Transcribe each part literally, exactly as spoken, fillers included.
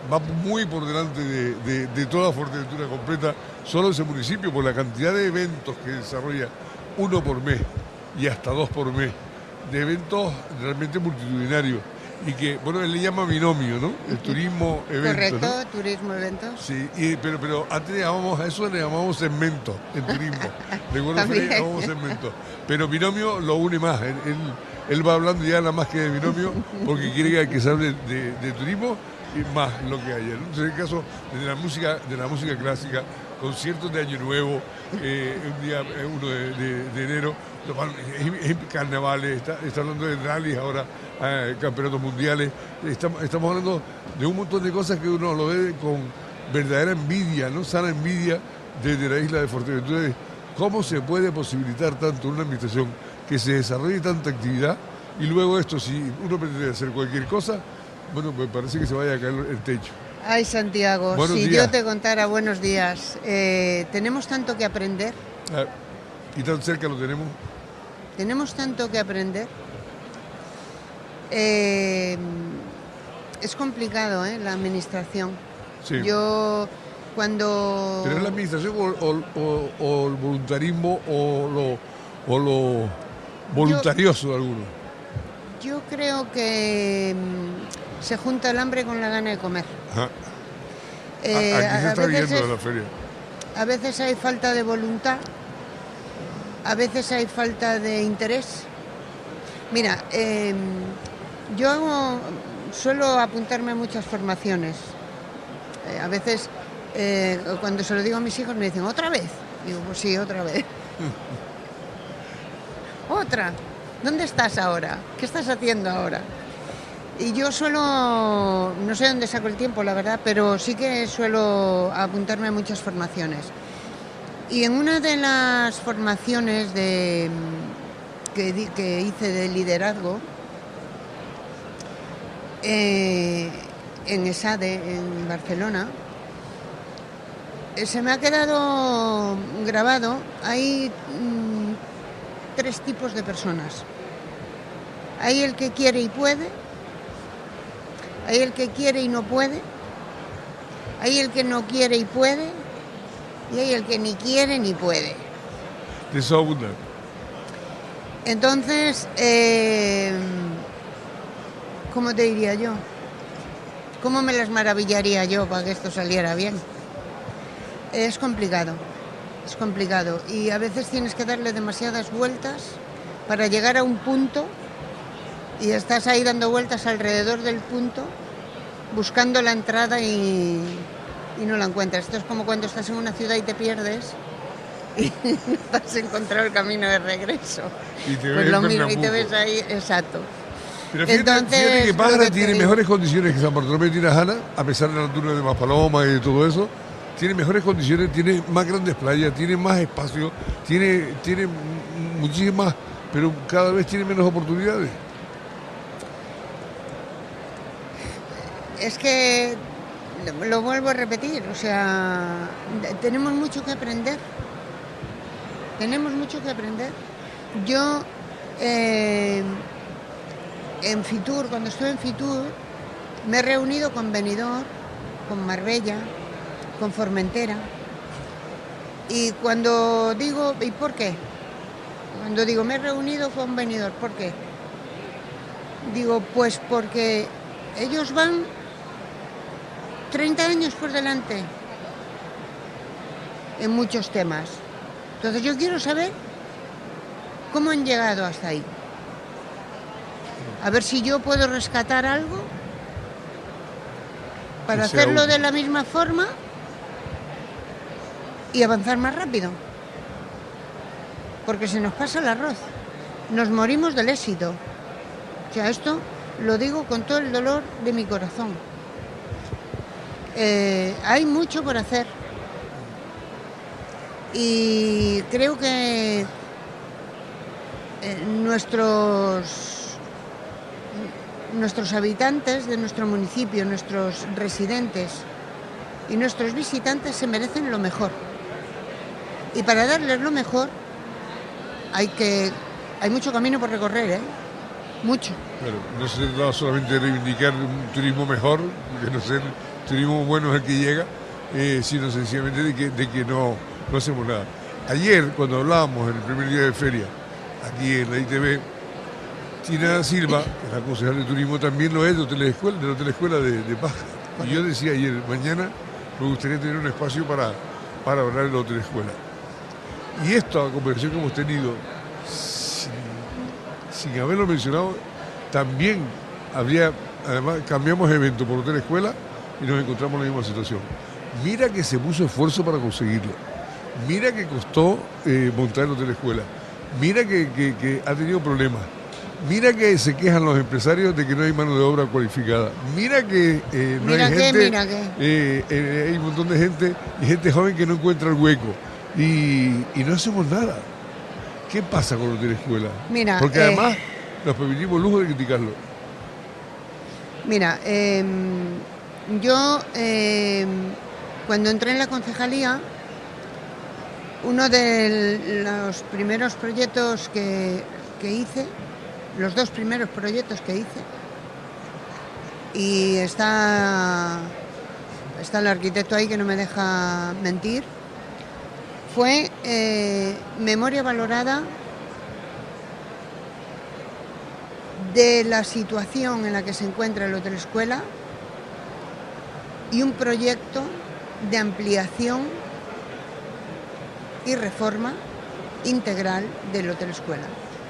va muy por delante de, de, de toda Fuerteventura completa, solo ese municipio, por la cantidad de eventos que desarrolla, uno por mes y hasta dos por mes, de eventos realmente multitudinarios. Y que, bueno, él le llama binomio, ¿no? El turismo evento. Correcto, ¿no? turismo eventos. Sí, y, pero, pero antes le llamábamos a eso, le llamábamos segmento en turismo. Recuerdo que le llamábamos segmento. Pero binomio lo une más. Él, él, él va hablando ya nada más que de binomio, porque quiere que se hable de, de turismo y más lo que haya, ¿no? Entonces, en el caso de la música, de la música clásica, conciertos de Año Nuevo, eh, un día uno de, de, de enero, es carnavales, está, está hablando de rallies ahora, eh, campeonatos mundiales, estamos, estamos hablando de un montón de cosas que uno lo ve con verdadera envidia, ¿no? Sana envidia desde la isla de Fuerteventura, de cómo se puede posibilitar tanto una administración que se desarrolle tanta actividad y luego esto, si uno pretende hacer cualquier cosa, bueno, me parece que se vaya a caer el techo. Ay, Santiago, buenos si días. yo te contara, buenos días, eh, tenemos tanto que aprender. Ah, y tan cerca lo tenemos. Tenemos tanto que aprender. Eh, es complicado, ¿eh? La administración. Sí. Yo cuando... ¿Pero es la administración o, o, o, o el voluntarismo o lo, o lo voluntarioso yo, de algunos? Yo creo que mm, se junta el hambre con la gana de comer. Ajá. Eh, Aquí se está viendo es, en la feria. A veces hay falta de voluntad, a veces hay falta de interés. Mira, eh, yo hago, suelo apuntarme a muchas formaciones. Eh, a veces, eh, cuando se lo digo a mis hijos, me dicen, ¿otra vez? Digo, pues sí, otra vez. ¿Otra? ¿Dónde estás ahora? ¿Qué estás haciendo ahora? Y yo suelo, no sé dónde saco el tiempo, la verdad, pero sí que suelo apuntarme a muchas formaciones. Y en una de las formaciones de, que, que hice de liderazgo, eh, en ESADE, en Barcelona, eh, se me ha quedado grabado, hay mmm, tres tipos de personas. Hay el que quiere y puede, hay el que quiere y no puede, hay el que no quiere y puede, y hay el que ni quiere ni puede. De eso abunda. Entonces, eh, ¿cómo te diría yo? ¿Cómo me las maravillaría yo para que esto saliera bien? Es complicado, es complicado. Y a veces tienes que darle demasiadas vueltas para llegar a un punto y estás ahí dando vueltas alrededor del punto, buscando la entrada y... y no la encuentras. Esto es como cuando estás en una ciudad y te pierdes y no has encontrado el camino de regreso. Y te pues ves, lo mismo, y te ves ahí, exacto. Pero fíjate, Entonces, fíjate que Pájara que tiene te... mejores condiciones que San Bartolomé de Tirajana, a pesar de la altura de Maspaloma y de todo eso. Tiene mejores condiciones, tiene más grandes playas, tiene más espacio, tiene, tiene muchísimas, pero cada vez tiene menos oportunidades. Es que lo vuelvo a repetir, o sea, tenemos mucho que aprender. Tenemos mucho que aprender. Yo, eh, en Fitur, cuando estuve en Fitur, me he reunido con Benidorm, con Marbella, con Formentera. Y cuando digo, ¿y por qué? Cuando digo, me he reunido con Benidorm, ¿por qué? Digo, pues porque ellos van treinta años por delante en muchos temas. Entonces yo quiero saber cómo han llegado hasta ahí. A ver si yo puedo rescatar algo para hacerlo de la misma forma y avanzar más rápido. Porque se nos pasa el arroz. Nos morimos del éxito. O sea, esto lo digo con todo el dolor de mi corazón. Eh, hay mucho por hacer y creo que eh, nuestros nuestros habitantes de nuestro municipio, nuestros residentes y nuestros visitantes se merecen lo mejor, y para darles lo mejor hay que hay mucho camino por recorrer, ¿eh? Mucho. Claro, no se trata solamente de reivindicar un turismo mejor, de no ser turismo bueno es el que llega, eh, sino sencillamente de que, de que no, no hacemos nada. Ayer, cuando hablábamos en el primer día de feria, aquí en la I T V, Tina Silva, que es la concejal de turismo, también lo es de Hotel Escuela, de la Hotel Escuela de, de Paja. Y yo decía ayer, mañana me gustaría tener un espacio para, para hablar de la Hotel Escuela. Y esta conversación que hemos tenido, sin, sin haberlo mencionado, también habría, además cambiamos evento por Hotel Escuela y nos encontramos en la misma situación. Mira que se puso esfuerzo para conseguirlo. Mira que costó eh, montar el Hotel Escuela. Mira que, que, que ha tenido problemas. Mira que se quejan los empresarios de que no hay mano de obra cualificada. Mira que eh, no mira hay qué, gente, mira qué. Eh, eh, hay un montón de gente y gente joven que no encuentra el hueco. Y, y no hacemos nada. ¿Qué pasa con el Hotel Escuela? Mira, porque eh, además nos permitimos el lujo de criticarlo. Mira, eh, yo eh, cuando entré en la concejalía, uno de los primeros proyectos que, que hice, los dos primeros proyectos que hice, y está, está el arquitecto ahí que no me deja mentir, fue eh, memoria valorada de la situación en la que se encuentra el Hotel Escuela y un proyecto de ampliación y reforma integral del Hotel Escuela.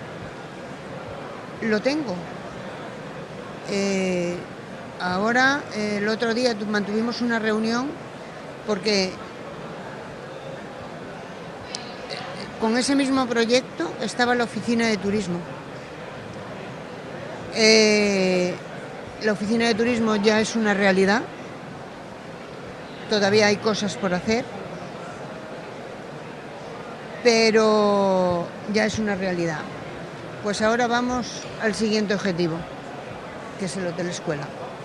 Lo tengo. Eh, ahora, eh, el otro día mantuvimos una reunión porque con ese mismo proyecto estaba la oficina de turismo. Eh, la oficina de turismo ya es una realidad. Todavía hay cosas por hacer, pero ya es una realidad. Pues ahora vamos al siguiente objetivo, que es el Hotel Escuela.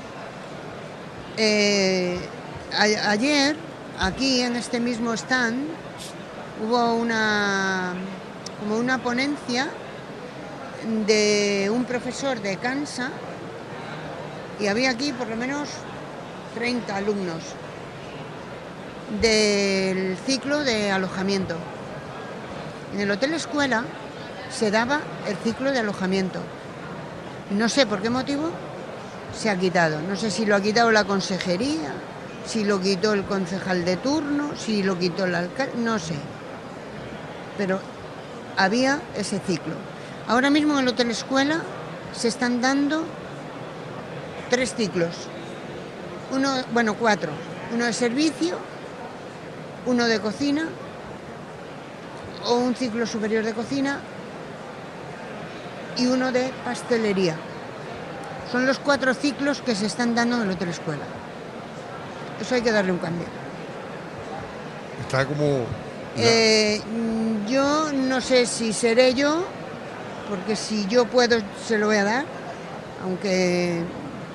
Eh, a- ayer, aquí en este mismo stand, hubo una, como una ponencia de un profesor de Kansa y había aquí por lo menos treinta alumnos del ciclo de alojamiento. En el Hotel Escuela se daba el ciclo de alojamiento. No sé por qué motivo se ha quitado. No sé si lo ha quitado la consejería, si lo quitó el concejal de turno, si lo quitó el alcalde, no sé. Pero había ese ciclo. Ahora mismo en el Hotel Escuela se están dando tres ciclos. Uno, bueno, cuatro. Uno de servicio, uno de cocina, o un ciclo superior de cocina y uno de pastelería. Son los cuatro ciclos que se están dando en el Hotel Escuela. Eso hay que darle un cambio. Está como... Eh, yo no sé si seré yo, porque si yo puedo se lo voy a dar, aunque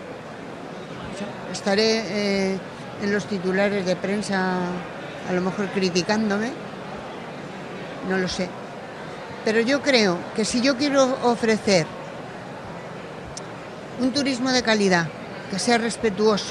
estaré eh, en los titulares de prensa a lo mejor criticándome, no lo sé. Pero yo creo que si yo quiero ofrecer un turismo de calidad, que sea respetuoso,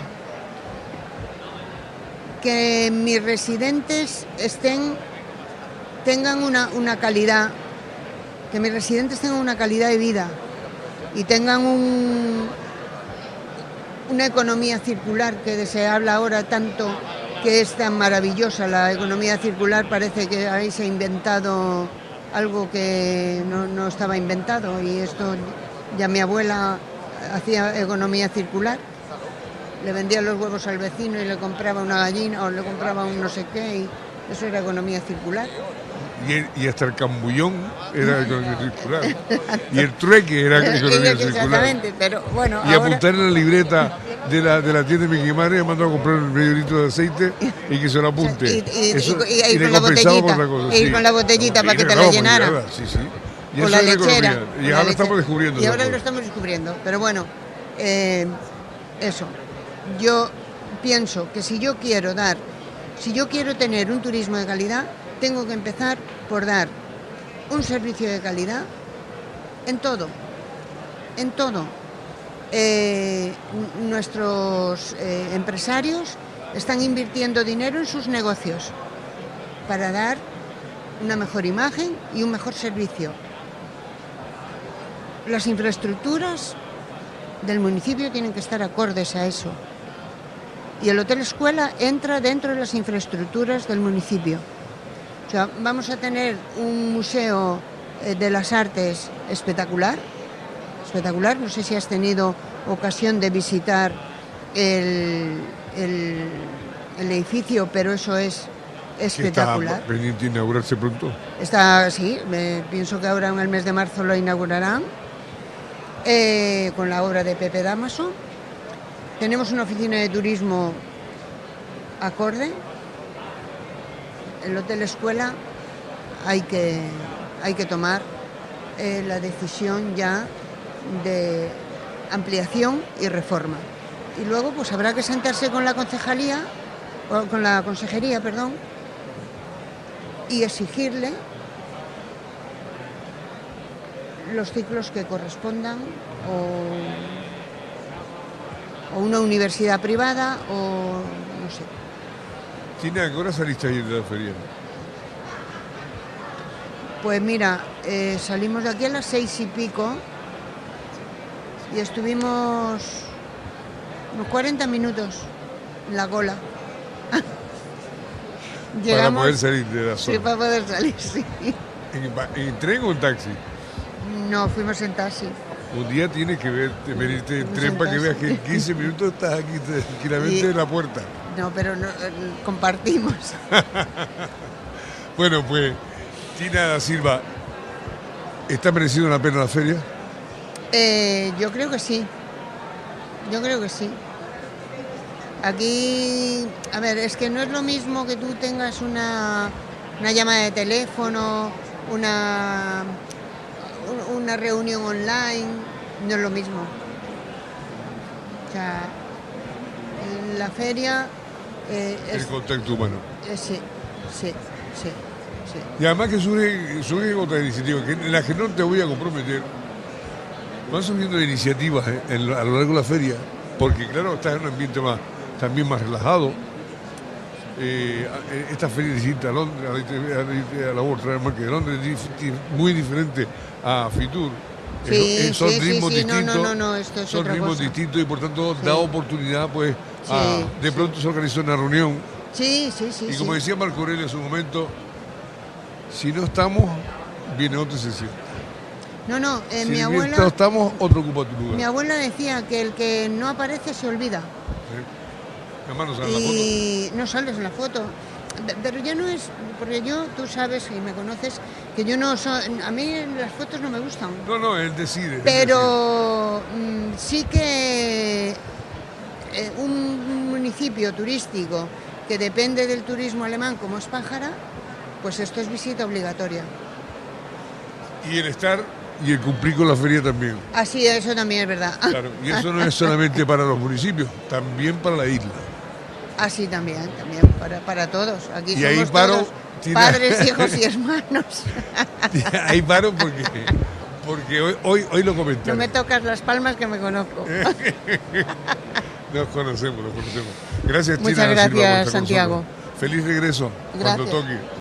que mis residentes estén, tengan una, una calidad, que mis residentes tengan una calidad de vida y tengan un, una economía circular, que se habla ahora tanto, que es tan maravillosa la economía circular, parece que ahí se ha inventado algo que no, no estaba inventado, y esto ya mi abuela hacía economía circular, le vendía los huevos al vecino y le compraba una gallina o le compraba un no sé qué, y eso era economía circular. Y, el- y hasta el cambullón era economía circular. Y el trueque era economía circular. Exactamente, pero bueno, Y ahora... apuntar en la libreta de la, de la tienda de mi madre, me mandó a comprar un medio litro de aceite y que se lo apunte. Y, y- Eso- y- y- y y le con la compensaba botellita, por otra cosa, e ir sí. con la botellita para que te no, la porque llenara. nada, sí, sí. Y O eso la es la lechera. economía. o Y la ahora leche- estamos descubriendo Y esa ahora lo cosa. estamos descubriendo. Pero bueno, eh, eso. Yo pienso que si yo quiero dar, si yo quiero tener un turismo de calidad, tengo que empezar por dar un servicio de calidad en todo. En todo. eh, nuestros eh, empresarios están invirtiendo dinero en sus negocios para dar una mejor imagen y un mejor servicio. Las infraestructuras del municipio tienen que estar acordes a eso. Y el Hotel Escuela entra dentro de las infraestructuras del municipio. O sea, vamos a tener un museo eh, de las artes espectacular, espectacular. No sé si has tenido ocasión de visitar el, el, el edificio, pero eso es espectacular. ¿Está pendiente de inaugurarse pronto? Está, sí, me, pienso que ahora en el mes de marzo lo inaugurarán, eh, con la obra de Pepe Dámaso. Tenemos una oficina de turismo acorde. El Hotel Escuela hay que, hay que tomar eh, la decisión ya de ampliación y reforma. Y luego pues habrá que sentarse con la concejalía, o con la consejería, perdón, y exigirle los ciclos que correspondan, o, o una universidad privada, o no sé. Tina, ¿a qué hora saliste ayer de la feria? Pues mira, eh, salimos de aquí a las seis y pico y estuvimos unos cuarenta minutos en la cola. Llegamos, para poder salir de la zona. Sí, para poder salir, sí. ¿En, en tren o en taxi? No, fuimos en taxi. Un día tienes que ver, venirte en tren para que veas que en quince minutos estás aquí tranquilamente y, en la puerta. No, pero no, compartimos. Bueno, pues, Tina da Silva, ¿está mereciendo la pena la feria? Eh, yo creo que sí. Yo creo que sí. Aquí, a ver, es que no es lo mismo que tú tengas una, una llamada de teléfono, una, una reunión online, no es lo mismo. O sea, la feria... Eh, el es, contacto humano. Eh, sí, sí, sí, sí. Y además que surge, surge otra iniciativa, que en la que no te voy a comprometer. Van surgiendo iniciativas eh, en, a lo largo de la feria, porque claro, estás en un ambiente más, también más relajado. Eh, esta feria es distinta a Londres, a la World Trade Market de Londres, es muy diferente a Fitur. Sí, eh, son sí, ritmos sí, sí. distintos, no, no, no, esto es son otra ritmos cosa. distintos y por tanto sí. da oportunidad, pues, sí, a, de pronto sí. se organizó una reunión. Sí, sí, sí. Y como sí. decía Marco Aurelio en su momento, si no estamos, viene otra sesión. No, no, eh, si mi abuela... no estamos, otro ocupa tu lugar. Mi abuela decía que el que no aparece se olvida. Sí. Además no sale en la foto. Y no sales en la foto. Pero ya no es, porque yo, tú sabes y me conoces, que yo no soy, a mí las fotos no me gustan. No, no, él decide. Pero él decide. Mmm, sí que eh, un municipio turístico que depende del turismo alemán como es Pájara, pues esto es visita obligatoria. Y el estar y el cumplir con la feria también. Así, eso también es verdad. Claro, y eso no es solamente para los municipios, también para la isla. Así también, también, para, para todos. Aquí y somos ahí paro, todos Tina, padres, hijos y hermanos. Ahí paro porque, porque hoy, hoy, hoy lo comentaron. No me tocas las palmas que me conozco. Nos conocemos, nos conocemos. Gracias, Tina. Muchas gracias, Santiago. Feliz regreso. Gracias. Cuando toque.